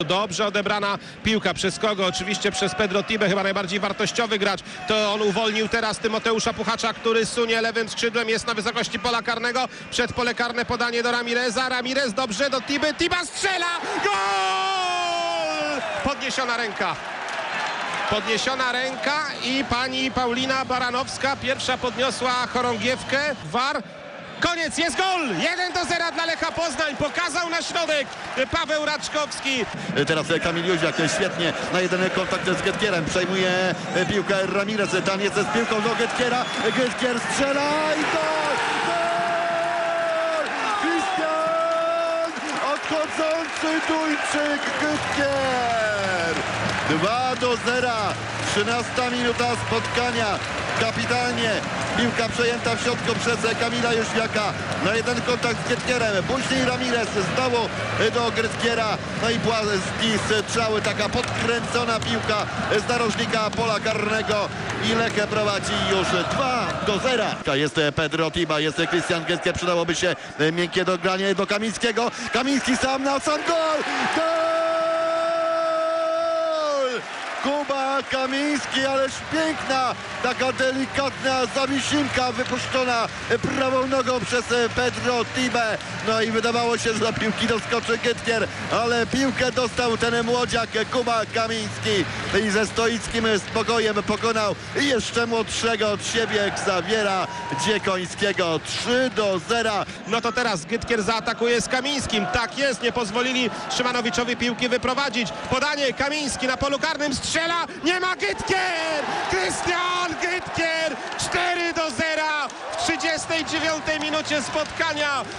Dobrze odebrana piłka przez kogo? Oczywiście przez Pedro Tibę, chyba najbardziej wartościowy gracz. To on uwolnił teraz Tymoteusza Puchacza, który sunie lewym skrzydłem, jest na wysokości pola karnego. Przed pole karne podanie do Ramireza. Ramirez dobrze do Tiby. Tiba strzela! Gol! Podniesiona ręka i pani Paulina Baranowska pierwsza podniosła chorągiewkę. VAR. Koniec, jest gol! 1-0 dla Lecha Poznań. Pokazał na środek Paweł Raczkowski. Teraz Kamil Jóźwiak świetnie na jeden kontakt z Getgierem. Przejmuje piłkę Ramirez. Tam jest z piłką do Getgiera. Getgier strzela i gol! Gol! Christian! Odchodzący Duńczyk Getgier! 2-0. 13 minuta spotkania. Kapitalnie piłka przejęta w środku przez Kamila Jóźwiaka. Na jeden kontakt z Getgierem. Później Ramirez znowu do Getgiera. No i Błaski strzały. Taka podkręcona piłka z narożnika pola karnego. I Lech prowadzi już 2-0. Jest Pedro Tiba, jest Christian Getgier. Przydałoby się miękkie dogranie do Kamińskiego. Kamiński sam na sam gol! Gol! Kuba Kamiński, ależ piękna, taka delikatna zawisinka wypuszczona prawą nogą przez Pedro Tibę. No i wydawało się, że do piłki doskoczy Getgier, ale piłkę dostał ten młodziak Kuba Kamiński i ze stoickim spokojem pokonał jeszcze młodszego od siebie Xaviera Dziekońskiego. 3-0. No to teraz Getgier zaatakuje z Kamińskim. Tak jest, nie pozwolili Szymanowiczowi piłki wyprowadzić. Podanie, Kamiński na polu karnym strzela. Nie ma Getgier! Christian Getgier! 4-0 w 39 minucie spotkania.